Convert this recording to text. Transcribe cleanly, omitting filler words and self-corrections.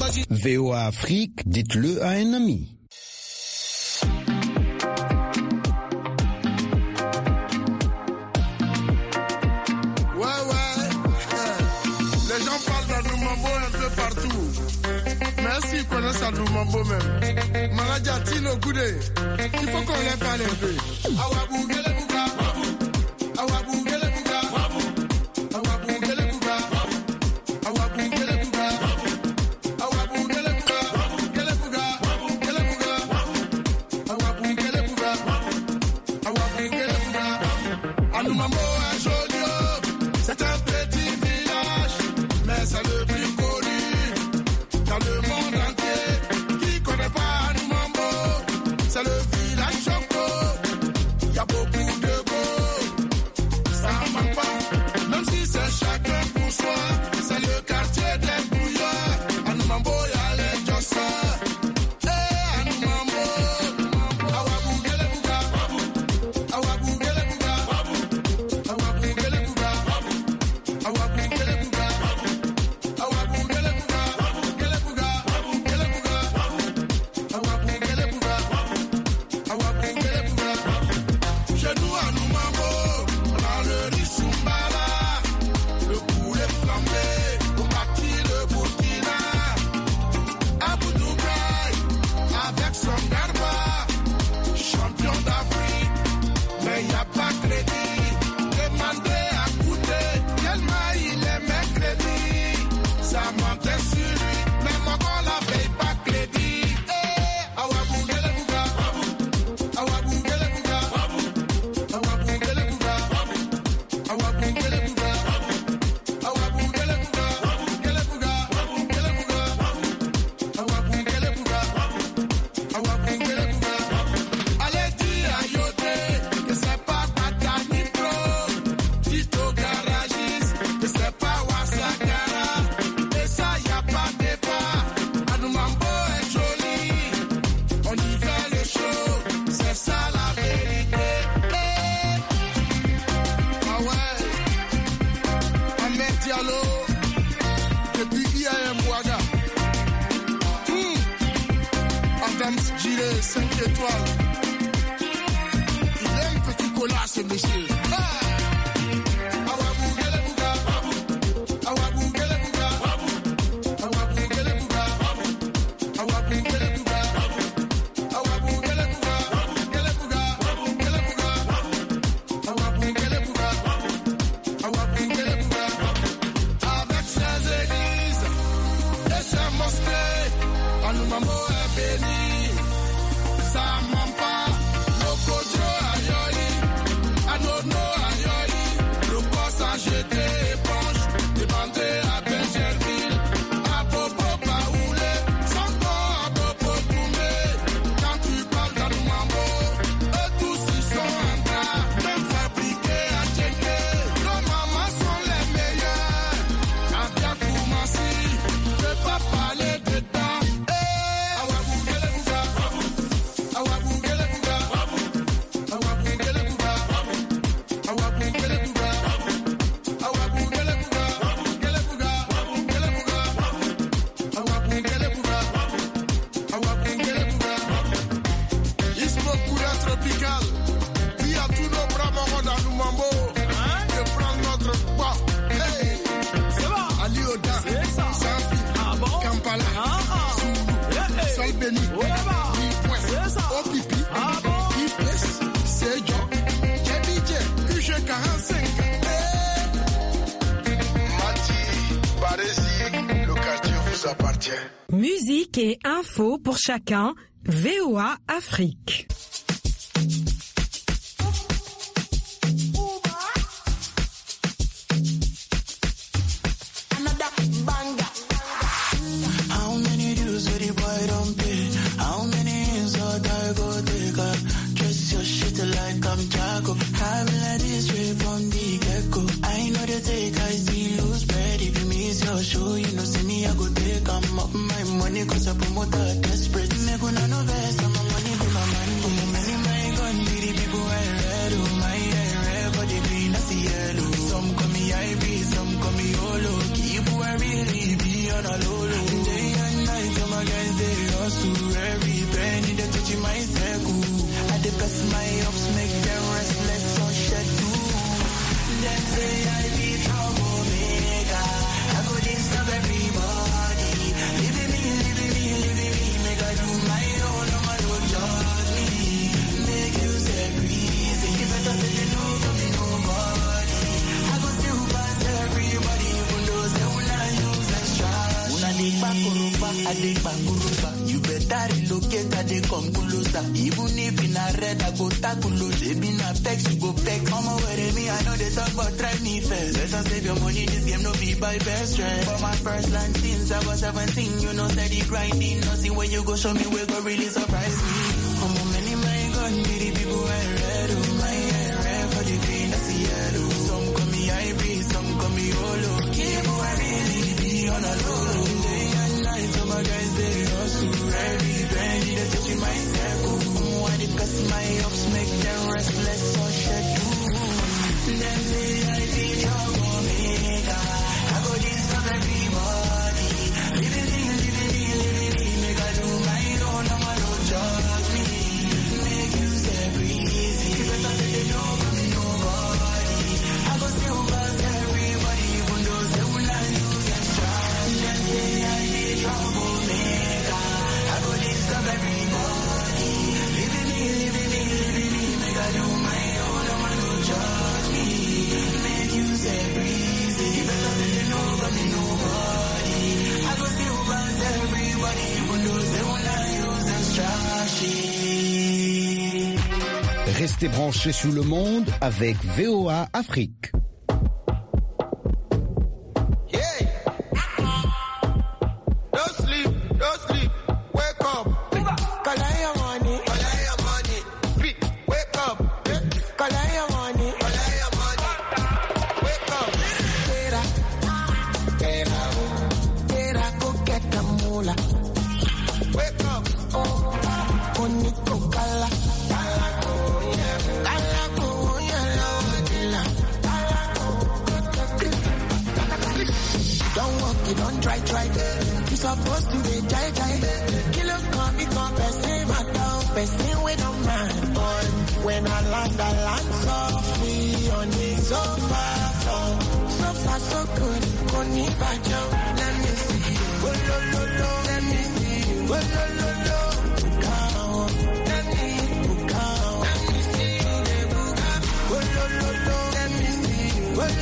VOA Afrique, dites-le à un ami. Les gens parlent d'Adou Mambo un peu partout. Merci, ils connaissent Adou Mambo même. Maladja Tino Goudé, il faut qu'on les parle un peu. Awabou Gele Bouga, Awabou Gele Bouga, Awabou Gele Bouga, Awabou Gele Bouga, Awabou Gele Bouga, Gele Bouga, Gele Bouga, Awabou Gele Bouga, Awabou Gele Bouga. Adou Mambo est joli, c'est un petit village, mais c'est le plus connu dans le monde entier. Qui connaît pas Adou Mambo? C'est le village Choco. Y a beaucoup de beaux, ça manque pas. Même si c'est chacun pour soi, c'est le quartier des bouillards. Adou Mambo, y'a les josseurs. Adou Mambo, Awabou Gele Bouga, Awabou Gele Bouga, Awabou Gele Bouga, Awabou Gele Bouga, Awabou Gele Bouga, Gele Bouga, Gele Bouga, Awabou Gele Bouga, Awabou Gele Bouga. Chez nous, Adou Mambo, on a le riz Soumbala, le poulet flambé, au maquis de Burkina, Abou Doubraï, avec son garba, champion d'Afrique, mais y a pas crédit. Demandez à goûter, tellement il est mercredi, ça montait sur lui, mais moi on la paye pas crédit. Awabou Gele Bouga, Awabou Gele Bouga, Awabou Gele Bouga, Awabou Gele Bouga, Awabou Gele Bouga, Gele Bouga, Gele Bouga, Awabou Gele Bouga, Awabou Gele Bouga. Allez dire à Yoté que c'est pas Batani Pro, Tito Garagis, que c'est pas Wasakara, et ça y a pas débat. Adou Mambo est joli, on y fait le show, c'est ça la vérité. Ah ouais, Ahmed Diallo, depuis IAM Ouaga. Adams Gillet, 5 étoiles. Il aime petit cola ce monsieur. Awabou Gele Bouga, Awabou Gele Bouga, Awabou Gele Bouga, Awabou Gele Bouga, Awabou Gele Bouga, Gele Bouga, Gele Bouga, Awabou Gele Bouga, Awabou Gele Bouga. Avec ses églises et ses mosquées, Adou Mambo est béni. Ça ment pas, Lokojo ayoyi, Anono ayoyi, le poste a jeté éponge, demandé à Benjerville, à Bobo Baoulé, Sanko à Bobo Toumé. Quand tu parles d'Adou Mambo, eux tous ils sont en train, même fabriqués à Tchéké. Nos mamans sont les meilleures, à Biakoumassi, je peux pas parler dedans. Awabou Gele Bouga, Awabou Gele Bouga, Awabou Gele Bouga, Awabou Gele Bouga, Awabou Gele Bouga, Gele Bouga, Gele Bouga, Awabou Gele Bouga, Awabou Gele Bouga. Ismo Koura tropical, dis à tous nos bras morons d'Adou Mambo de prendre notre poids. Hey, c'est bon. Ali Oda, Safi, Kampala, Zulu, Sol Béni, Point, Opipi, Ipes, Sejo, Kedije, QG45. Mati, Baresi, le quartier vous appartient. Musique et info pour chacun, VOA Afrique. Another banger. How many dues did the boy don't pay? How many insult I go take up? Dress your shit like I'm Jago. Having like this straight from the get-go. I know they take, I see lose bread. If you miss your show, you know see me, I go take I'm up my money, cause I promote a desperate. Make una no best, I'm a money, be my man. Many my gun, be the people I read. Oh my, I read, but the green, I see yellow. Some call me IB, some call me YOLO. Keep who I really be on a low low. Day and night. touching my circle. I the best my ups make them restless on schedule. Them say I be troublemaker. I go disturb everybody. Living me, make I do my own, no man don't judge me. Make you say breezy. You better say you know from me nobody. I go still pass everybody, even though they will not use extra. Una dey bakuruba, I dey bakuruba. You better relocate, I dey come closer. Even if in a red, I go tackle. They be na vex, you go vex. Come over with me, I know they talk about try me first. Better save your money, this game no be by best friend. For my first land since I was 17, you know steady grinding. Nothing when you go show me, we go really surprise me. I'm a many my gun, the people I read. My hair red for the green, that's the yellow. Some call me hybrid, some call me holo. Keep I really be on a low. Day and night, so my guys they hustle. Every penny they touching my circle. Why the best my ups make them restless on schedule. Them say I be troublemaker. I go disturb everybody. Living me, make I do my own, no man don't judge me. Make you say breezy. You better say they know from me nobody. I go still pass everybody, even though they will not use extra. Them say I be troublemaker. I go disturb everybody. Living me, make I do my own, no man don't judge me. Make you say breezy. You better say they know from me nobody. I go still pass everybody, even though they will not use extra shit. Restez branchés sur le monde avec VOA Afrique. Don't sleep, wake up. Collect your money, wake up. Collect your money, wake up. Tera, go get the moolah. Wake up. Bonito kala. Don't walk, you don't try. You supposed to be jai. Kill up, come, person, my dog, person with no man. Boy, when I land softly on the sofa floor. So far, so good, Koni Bajo, let me see you. Oh, lo, let me see you. Oh, lo, let me see you. Oh, lo, let me see you. Oh, lo,